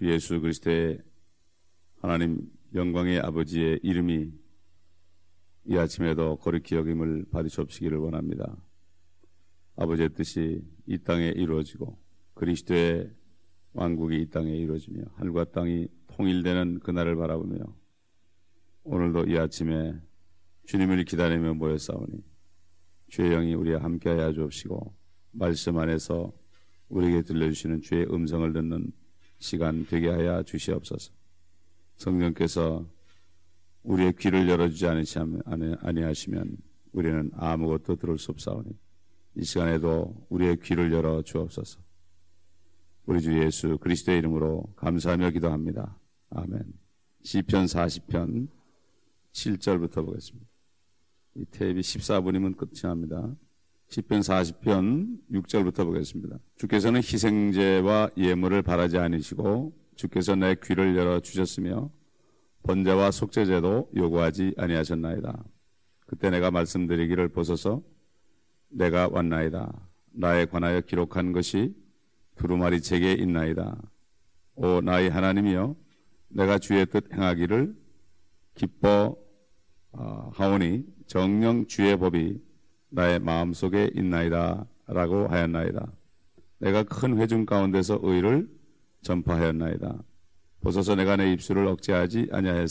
주 예수 그리스도의 하나님 영광의 아버지의 이름이 이 아침에도 거룩히 여김을 받으시옵시기를 원합니다. 아버지의 뜻이 이 땅에 이루어지고 그리스도의 왕국이 이 땅에 이루어지며 하늘과 땅이 통일되는 그날을 바라보며 오늘도 이 아침에 주님을 기다리며 모였사오니 주의 영이 우리와 함께하여 주옵시고 말씀 안에서 우리에게 들려주시는 주의 음성을 듣는 시간 되게 하여 주시옵소서. 성령께서 우리의 귀를 열어주지 아니하시면 우리는 아무것도 들을 수 없사오니 이 시간에도 우리의 귀를 열어 주옵소서. 우리 주 예수 그리스도의 이름으로 감사하며 기도합니다. 아멘. 시편 40편 7절부터 보겠습니다. 이 탭이 14분이면 끝이 납니다. 시편 40편 6절부터 보겠습니다. 주께서는 희생제와 예물을 바라지 않으시고 주께서 내 귀를 열어 주셨으며 번제와 속죄제도 요구하지 아니하셨나이다. 그때 내가 말씀드리기를 보소서 내가 왔나이다. 나에 관하여 기록한 것이 두루마리 책에 있나이다. 오 나의 하나님이여 내가 주의 뜻 행하기를 기뻐 하오니 정녕 주의 법이 나의 마음속에 있나이다 라고 하였나이다. 내가 큰 회중 가운데서 의를 전파하였나이다. 보소서 내가 내 입술을 억제하지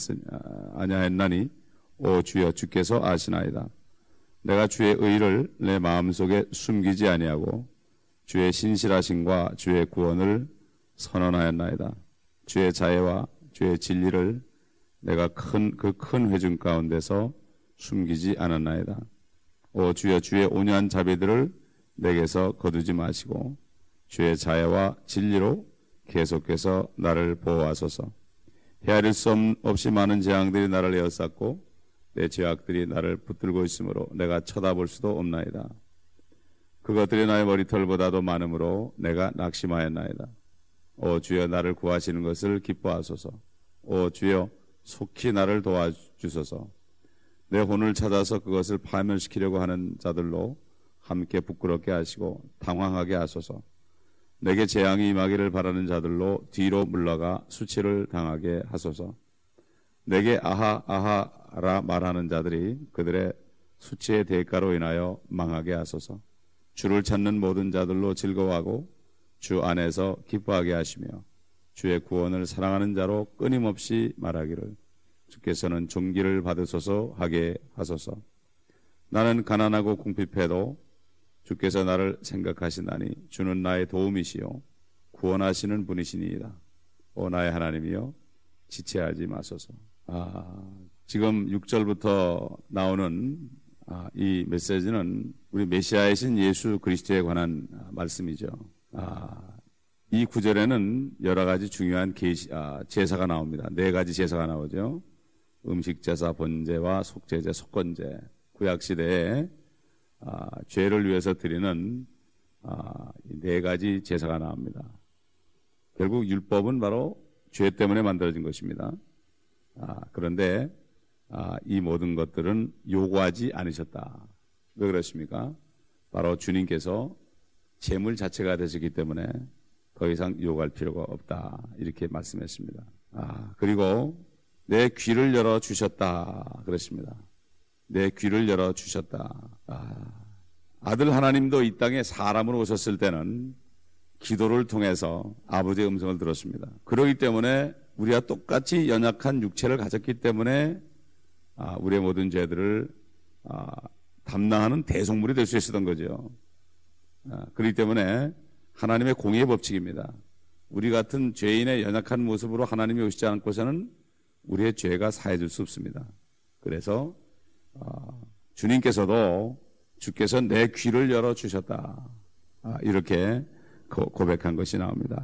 아니하였나니 오 주여 주께서 아시나이다. 내가 주의 의를 내 마음속에 숨기지 아니하고 주의 신실하심과 주의 구원을 선언하였나이다. 주의 자애와 주의 진리를 내가 그 큰 회중 가운데서 숨기지 않았나이다. 오 주여 주의 온유한 자비들을 내게서 거두지 마시고 주의 자애와 진리로 계속해서 나를 보호하소서. 헤아릴 수 없이 많은 재앙들이 나를 에워쌌고 내 죄악들이 나를 붙들고 있으므로 내가 쳐다볼 수도 없나이다. 그것들이 나의 머리털보다도 많으므로 내가 낙심하였나이다. 오 주여 나를 구하시는 것을 기뻐하소서. 오 주여 속히 나를 도와주소서. 내 혼을 찾아서 그것을 파멸시키려고 하는 자들로 함께 부끄럽게 하시고 당황하게 하소서. 내게 재앙이 임하기를 바라는 자들로 뒤로 물러가 수치를 당하게 하소서. 내게 아하 아하라 말하는 자들이 그들의 수치의 대가로 인하여 망하게 하소서. 주를 찾는 모든 자들로 즐거워하고 주 안에서 기뻐하게 하시며 주의 구원을 사랑하는 자로 끊임없이 말하기를 주께서는 존귀를 받으소서 하게 하소서. 나는 가난하고 궁핍해도 주께서 나를 생각하시나니 주는 나의 도움이시요 구원하시는 분이시니이다. 오 나의 하나님이여 지체하지 마소서. 지금 6절부터 나오는 이 메시지는 우리 메시아이신 예수 그리스도에 관한 말씀이죠. 이 구절에는 여러 가지 중요한 제사가 나옵니다. 4가지 제사가 나오죠. 음식제사, 번제와 속죄제, 속건제. 구약시대에 죄를 위해서 드리는 4가지 제사가 나옵니다. 결국 율법은 바로 죄 때문에 만들어진 것입니다. 그런데 이 모든 것들은 요구하지 않으셨다. 왜 그렇습니까? 바로 주님께서 제물 자체가 되셨기 때문에 더 이상 요구할 필요가 없다. 이렇게 말씀했습니다. 그리고 내 귀를 열어 주셨다. 그렇습니다. 내 귀를 열어 주셨다. 아들 하나님도 이 땅에 사람으로 오셨을 때는 기도를 통해서 아버지의 음성을 들었습니다. 그렇기 때문에 우리와 똑같이 연약한 육체를 가졌기 때문에 우리의 모든 죄들을 담당하는 대속물이 될 수 있었던 거죠. 그렇기 때문에 하나님의 공의의 법칙입니다. 우리 같은 죄인의 연약한 모습으로 하나님이 오시지 않고서는 우리의 죄가 사해질 수 없습니다. 그래서 주님께서도 주께서 내 귀를 열어주셨다. 이렇게 고백한 것이 나옵니다.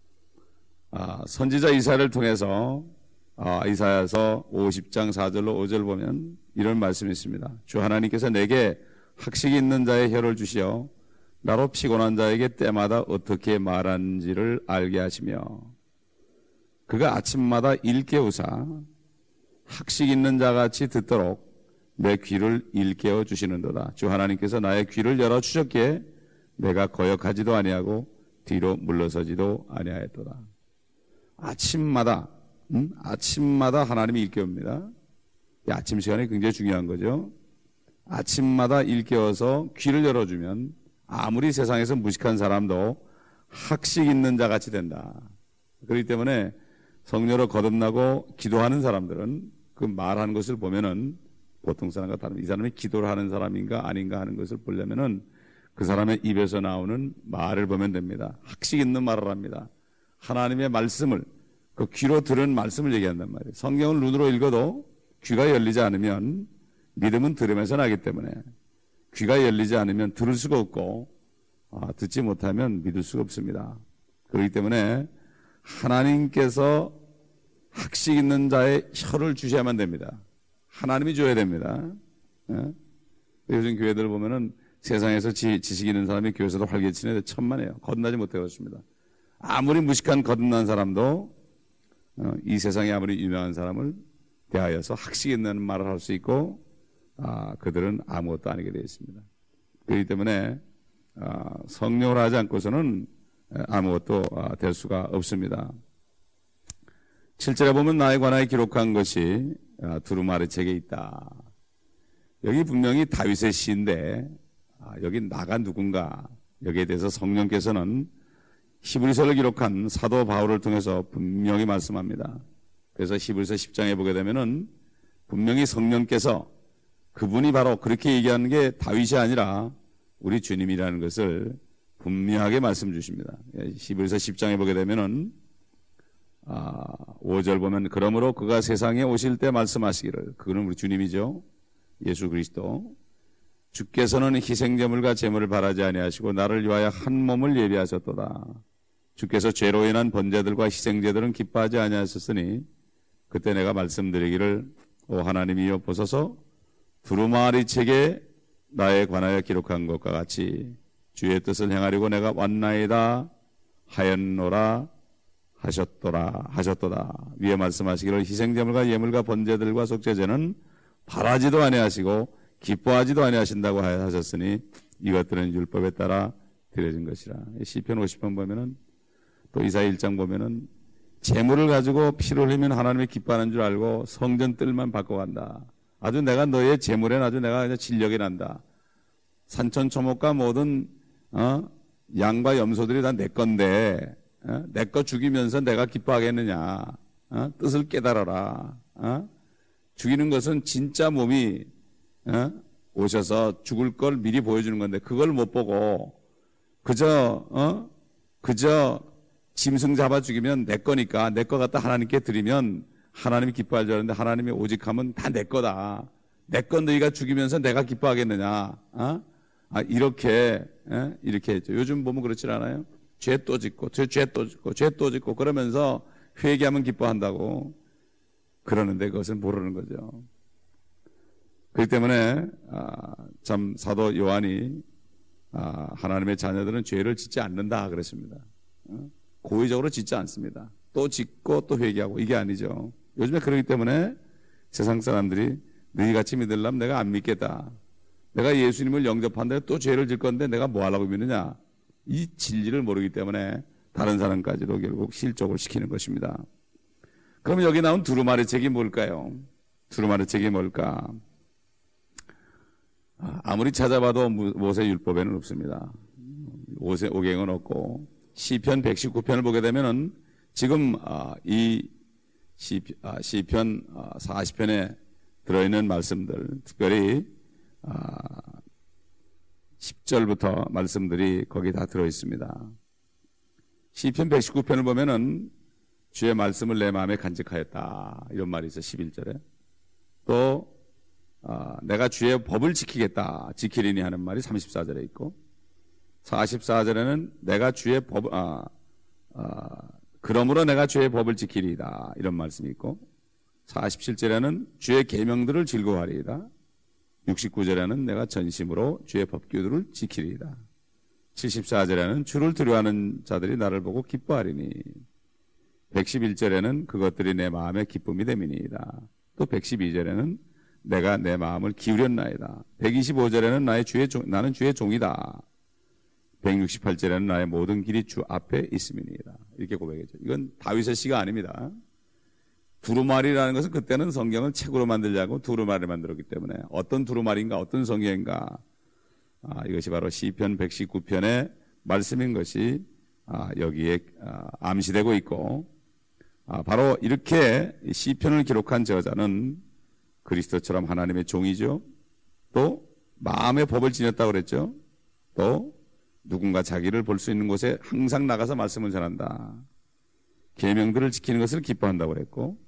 선지자 이사야를 통해서 이사야서 50장 4절로 5절 보면 이런 말씀이 있습니다. 주 하나님께서 내게 학식이 있는 자의 혀를 주시어 나로 피곤한 자에게 때마다 어떻게 말하는지를 알게 하시며 그가 아침마다 일깨우사 학식 있는 자같이 듣도록 내 귀를 일깨워 주시는도다. 주 하나님께서 나의 귀를 열어 주셨기에 내가 거역하지도 아니하고 뒤로 물러서지도 아니하였도다. 아침마다 하나님이 일깨웁니다. 이 아침 시간이 굉장히 중요한 거죠. 아침마다 일깨워서 귀를 열어주면 아무리 세상에서 무식한 사람도 학식 있는 자 같이 된다. 그렇기 때문에 성령으로 거듭나고 기도하는 사람들은 그 말하는 것을 보면은 보통 사람과 다른, 이 사람이 기도를 하는 사람인가 아닌가 하는 것을 보려면은 그 사람의 입에서 나오는 말을 보면 됩니다. 학식 있는 말을 합니다. 하나님의 말씀을, 그 귀로 들은 말씀을 얘기한단 말이에요. 성경을 눈으로 읽어도 귀가 열리지 않으면 믿음은 들으면서 나기 때문에 귀가 열리지 않으면 들을 수가 없고 듣지 못하면 믿을 수가 없습니다. 그렇기 때문에 하나님께서 학식 있는 자의 혀를 주셔야만 됩니다. 하나님이 줘야 됩니다. 요즘 교회들 보면은 세상에서 지식 있는 사람이 교회에서도 활개치는데 천만에요. 거듭나지 못하고 있습니다. 아무리 무식한 거듭난 사람도 이 세상에 아무리 유명한 사람을 대하여서 학식 있는 말을 할 수 있고 그들은 아무것도 아니게 되어 있습니다. 그렇기 때문에 성령을 하지 않고서는 아무것도 될 수가 없습니다. 7절에 보면 나에 관하여 기록한 것이 두루마리 책에 있다. 여기 분명히 다윗의 시인데 여기 나가 누군가, 여기에 대해서 성령께서는 히브리서를 기록한 사도 바울을 통해서 분명히 말씀합니다. 그래서 히브리서 10장에 보게 되면은 분명히 성령께서 그분이 바로 그렇게 얘기하는 게 다윗이 아니라 우리 주님이라는 것을 분명하게 말씀 주십니다. 히브리서 10장에 보게 되면은 5절 보면 그러므로 그가 세상에 오실 때 말씀하시기를, 그는 우리 주님이죠. 예수 그리스도. 주께서는 희생제물과 제물을 바라지 아니하시고 나를 위하여 한 몸을 예비하셨도다. 주께서 죄로 인한 번제들과 희생제들은 기뻐하지 아니하셨으니 그때 내가 말씀드리기를 오 하나님이여 보소서 두루마리 책에 나에 관하여 기록한 것과 같이 주의 뜻을 행하려고 내가 왔나이다 하였노라 하셨도다. 위에 말씀하시기를 희생제물과 예물과 번제들과 속죄제는 바라지도 아니하시고 기뻐하지도 아니하신다고 하셨으니 이것들은 율법에 따라 드려진 것이라. 시편 50편 보면은 또 이사야 1장 보면은 재물을 가지고 피를 흘리면 하나님이 기뻐하는 줄 알고 성전 뜰만 바꿔간다. 아주 내가 너의 재물에는 아주 내가 그냥 진력이 난다. 산천초목과 모든 양과 염소들이 다 내 건데 내 거 죽이면서 내가 기뻐하겠느냐. 뜻을 깨달아라. 죽이는 것은 진짜 몸이 오셔서 죽을 걸 미리 보여주는 건데 그걸 못 보고 그저 짐승 잡아 죽이면 내 거니까 내 거 갖다 하나님께 드리면 하나님이 기뻐할 줄 알았는데 하나님이 오직 하면 다 내 거다. 내 건 너희가 죽이면서 내가 기뻐하겠느냐. 이렇게 했죠. 요즘 보면 그렇지 않아요? 죄 또 짓고 죄 또 짓고 그러면서 회개하면 기뻐한다고 그러는데 그것은 모르는 거죠. 그렇기 때문에 참 사도 요한이 하나님의 자녀들은 죄를 짓지 않는다 그랬습니다. 고의적으로 짓지 않습니다. 또 짓고 또 회개하고 이게 아니죠. 요즘에 그러기 때문에 세상 사람들이 너희같이 믿으려면 내가 안 믿겠다. 내가 예수님을 영접한다고 또 죄를 질 건데 내가 뭐 하려고 믿느냐. 이 진리를 모르기 때문에 다른 사람까지도 결국 실족을 시키는 것입니다. 그럼 여기 나온 두루마리 책이 뭘까요? 두루마리 책이 뭘까? 아무리 찾아봐도 모세 율법에는 없습니다. 오경은 없고 시편 119편을 보게 되면은 지금 이 시편 40편에 들어있는 말씀들, 특별히 10절부터 말씀들이 거기 다 들어있습니다. 시편 119편을 보면은 주의 말씀을 내 마음에 간직하였다 이런 말이 있어요. 11절에 또 내가 주의 법을 지키겠다 지키리니 하는 말이 34절에 있고 44절에는 내가 주의 법 그러므로 내가 주의 법을 지키리이다 이런 말씀이 있고 47절에는 주의 계명들을 즐거워하리이다 69절에는 내가 전심으로 주의 법규들을 지키리이다 74절에는 주를 두려워하는 자들이 나를 보고 기뻐하리니 111절에는 그것들이 내 마음의 기쁨이 됨이니이다 또 112절에는 내가 내 마음을 기울였나이다 125절에는 나는 주의 종이다 168절에는 나의 모든 길이 주 앞에 있음이니이다. 이렇게 고백했죠. 이건 다윗의 시가 아닙니다. 두루마리라는 것은 그때는 성경을 책으로 만들려고 두루마리를 만들었기 때문에 어떤 두루마리인가 어떤 성경인가 이것이 바로 시편 119편의 말씀인 것이 여기에 암시되고 있고 바로 이렇게 시편을 기록한 저자는 그리스도처럼 하나님의 종이죠. 또 마음의 법을 지녔다고 그랬죠. 또 누군가 자기를 볼 수 있는 곳에 항상 나가서 말씀을 전한다. 계명들을 지키는 것을 기뻐한다고 그랬고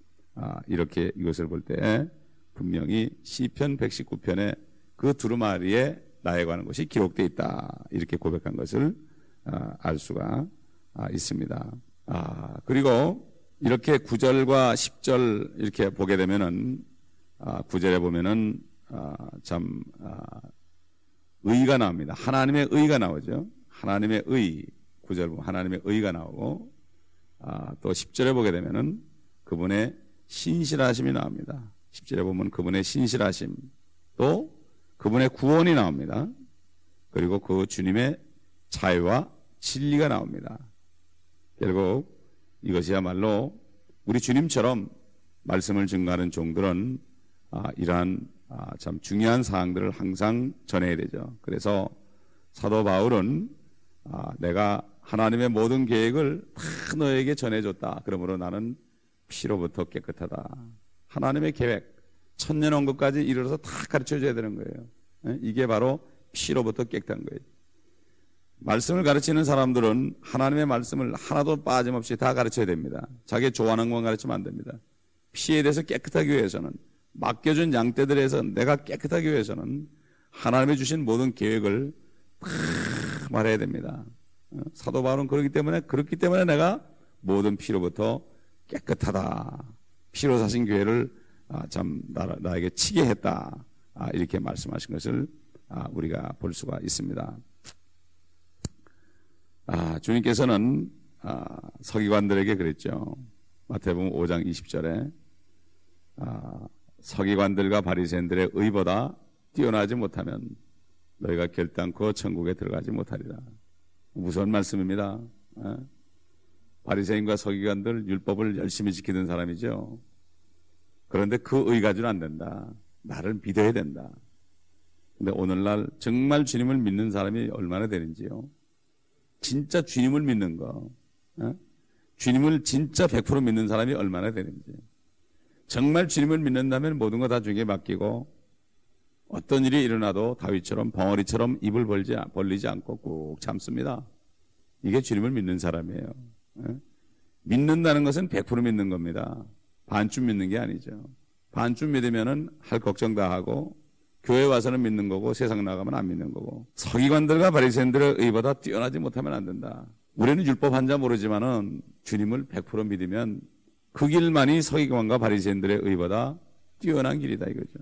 이렇게 이것을 볼 때 분명히 시편 119편에 그 두루마리에 나에 관한 것이 기록되어 있다. 이렇게 고백한 것을 알 수가 있습니다. 그리고 이렇게 9절과 10절 이렇게 보게 되면은 9절에 보면은 참 의가 나옵니다. 하나님의 의가 나오죠. 하나님의 의 9절 보면 하나님의 의가 나오고 또 10절에 보게 되면은 그분의 신실하심이 나옵니다. 10절에 보면 그분의 신실하심 또 그분의 구원이 나옵니다. 그리고 그 주님의 자유와 진리가 나옵니다. 결국 이것이야말로 우리 주님처럼 말씀을 증거하는 종들은 이러한 참 중요한 사항들을 항상 전해야 되죠. 그래서 사도 바울은 내가 하나님의 모든 계획을 다 너에게 전해줬다. 그러므로 나는 피로부터 깨끗하다. 하나님의 계획, 천년왕국까지 이르러서 다 가르쳐줘야 되는 거예요. 이게 바로 피로부터 깨끗한 거예요. 말씀을 가르치는 사람들은 하나님의 말씀을 하나도 빠짐없이 다 가르쳐야 됩니다. 자기 좋아하는 것만 가르치면 안 됩니다. 피에 대해서 깨끗하기 위해서는 맡겨준 양떼들에서 내가 깨끗하기 위해서는 하나님이 주신 모든 계획을 다 말해야 됩니다. 사도 바울은 그렇기 때문에 내가 모든 피로부터 깨끗하다. 피로 사신 교회를 참 나에게 치게 했다. 이렇게 말씀하신 것을 우리가 볼 수가 있습니다. 주님께서는 서기관들에게 그랬죠. 마태복음 5장 20절에 서기관들과 바리새인들의 의보다 뛰어나지 못하면 너희가 결단코 천국에 들어가지 못하리라. 무서운 말씀입니다. 바리새인과 서기관들 율법을 열심히 지키던 사람이죠. 그런데 그 의 가지고는 안 된다. 나를 믿어야 된다. 근데 오늘날 정말 주님을 믿는 사람이 얼마나 되는지요. 진짜 주님을 믿는 거, 주님을 진짜 100% 믿는 사람이 얼마나 되는지. 정말 주님을 믿는다면 모든 거 다 주님께 맡기고 어떤 일이 일어나도 다윗처럼 벙어리처럼 입을 벌리지 않고 꾹 참습니다. 이게 주님을 믿는 사람이에요. 믿는다는 것은 100% 믿는 겁니다. 반쯤 믿는 게 아니죠. 반쯤 믿으면은 할 걱정 다 하고 교회 와서는 믿는 거고 세상 나가면 안 믿는 거고 서기관들과 바리새인들의 의보다 뛰어나지 못하면 안 된다. 우리는 율법 한자 모르지만은 주님을 100% 믿으면 그 길만이 서기관과 바리새인들의 의보다 뛰어난 길이다 이거죠.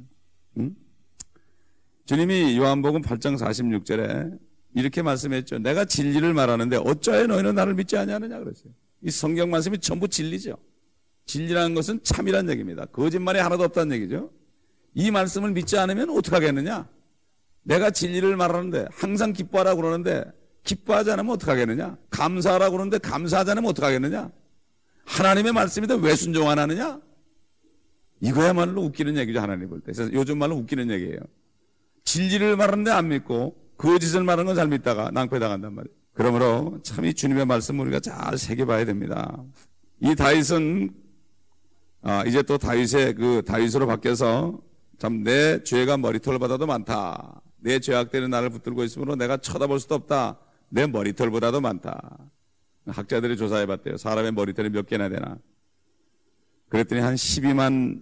주님이 요한복음 8장 46절에 이렇게 말씀했죠. 내가 진리를 말하는데 어찌하여 너희는 나를 믿지 아니하느냐 그랬어요. 이 성경 말씀이 전부 진리죠. 진리라는 것은 참이란 얘기입니다. 거짓말이 하나도 없다는 얘기죠. 이 말씀을 믿지 않으면 어떡하겠느냐? 내가 진리를 말하는데 항상 기뻐하라고 그러는데 기뻐하지 않으면 어떡하겠느냐? 감사하라고 그러는데 감사하지 않으면 어떡하겠느냐? 하나님의 말씀인데 왜 순종 안 하느냐? 이거야말로 웃기는 얘기죠. 하나님 볼 때. 그래서 요즘 말로 웃기는 얘기예요. 진리를 말하는데 안 믿고 거짓을 말하는 건 잘 믿다가 낭패당한단 말이에요. 그러므로 참 이 주님의 말씀 우리가 잘 새겨봐야 됩니다. 이 다윗은 이제 또 다윗으로 바뀌어서 참 내 죄가 머리털보다도 많다. 내 죄악들이 나를 붙들고 있으므로 내가 쳐다볼 수도 없다. 내 머리털보다도 많다. 학자들이 조사해봤대요. 사람의 머리털이 몇 개나 되나. 그랬더니 한 12만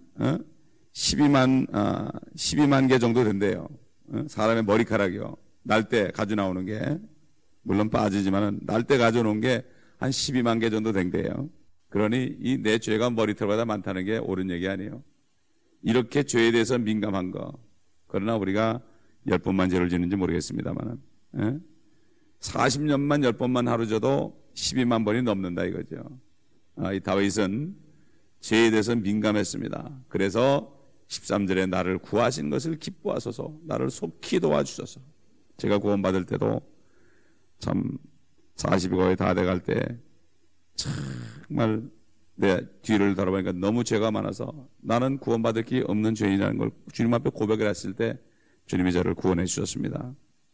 개 정도 된대요. 사람의 머리카락이요. 날 때 가져 나오는 게 물론 빠지지만은 날 때 가져 놓은 게 한 12만 개 정도 된대요. 그러니 이 내 죄가 머리털보다 많다는 게 옳은 얘기 아니에요. 이렇게 죄에 대해서 민감한 거. 그러나 우리가 10번만 죄를 짓는지 모르겠습니다만 40년만 10번만 하루 져도 12만 번이 넘는다 이거죠. 이 다윗은 죄에 대해서 민감했습니다. 그래서 13절에 나를 구하신 것을 기뻐하소서 나를 속히 도와주소서. 제가 구원받을 때도 참 40이 거의 다 돼갈 때 정말 내 뒤를 돌아보니까 너무 죄가 많아서 나는 구원받을 게 없는 죄인이라는 걸 주님 앞에 고백을 했을 때 주님이 저를 구원해 주셨습니다.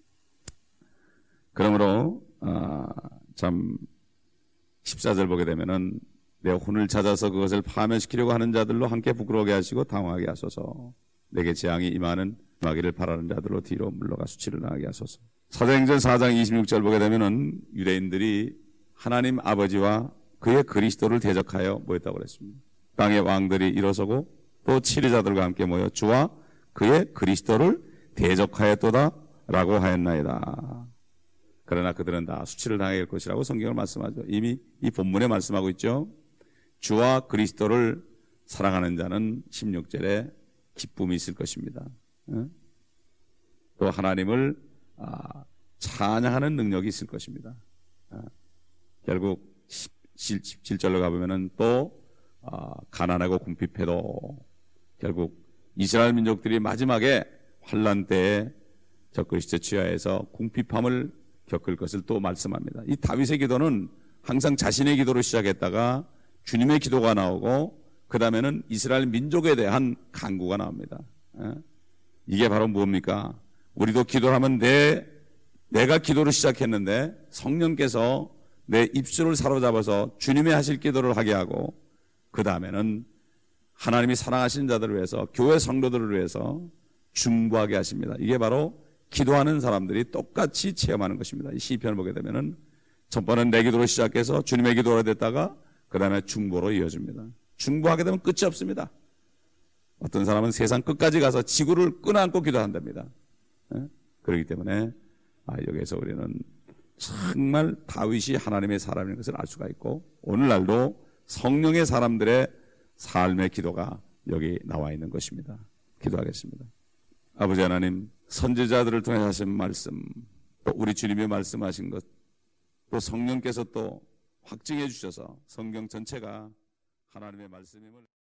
그러므로 참 14절 보게 되면은 내 혼을 찾아서 그것을 파멸시키려고 하는 자들로 함께 부끄러워하게 하시고 당황하게 하소서. 내게 재앙이 임하는 마귀를 바라는 자들로 뒤로 물러가 수치를 당하게 하소서. 사도행전 4장 26절 보게 되면은 유대인들이 하나님 아버지와 그의 그리스도를 대적하여 모였다고 그랬습니다. 땅의 왕들이 일어서고 또 치리자들과 함께 모여 주와 그의 그리스도를 대적하였도다 라고 하였나이다. 그러나 그들은 다 수치를 당하게 될 것이라고 성경을 말씀하죠. 이미 이 본문에 말씀하고 있죠. 주와 그리스도를 사랑하는 자는 16절에 기쁨이 있을 것입니다. 또 하나님을 찬양하는 능력이 있을 것입니다. 결국 17절로 가보면은 또 가난하고 궁핍해도 결국 이스라엘 민족들이 마지막에 환난 때에 저 그리스도 지하에서 궁핍함을 겪을 것을 또 말씀합니다. 이 다윗의 기도는 항상 자신의 기도로 시작했다가 주님의 기도가 나오고 그 다음에는 이스라엘 민족에 대한 간구가 나옵니다. 이게 바로 뭡니까? 우리도 기도를 하면 내가 기도를 시작했는데 성령께서 내 입술을 사로잡아서 주님이 하실 기도를 하게 하고 그 다음에는 하나님이 사랑하시는 자들을 위해서 교회 성도들을 위해서 중보하게 하십니다. 이게 바로 기도하는 사람들이 똑같이 체험하는 것입니다. 이 시편을 보게 되면은 첫 번은 내 기도로 시작해서 주님의 기도가 됐다가 그 다음에 중보로 이어집니다. 중보하게 되면 끝이 없습니다. 어떤 사람은 세상 끝까지 가서 지구를 끌어안고 기도한답니다. 그렇기 때문에 여기에서 우리는 정말 다윗이 하나님의 사람인 것을 알 수가 있고 오늘날도 성령의 사람들의 삶의 기도가 여기 나와 있는 것입니다. 기도하겠습니다. 아버지 하나님, 선지자들을 통해 하신 말씀, 또 우리 주님이 말씀하신 것, 또 성령께서 또 확증해 주셔서 성경 전체가 하나님의 말씀임을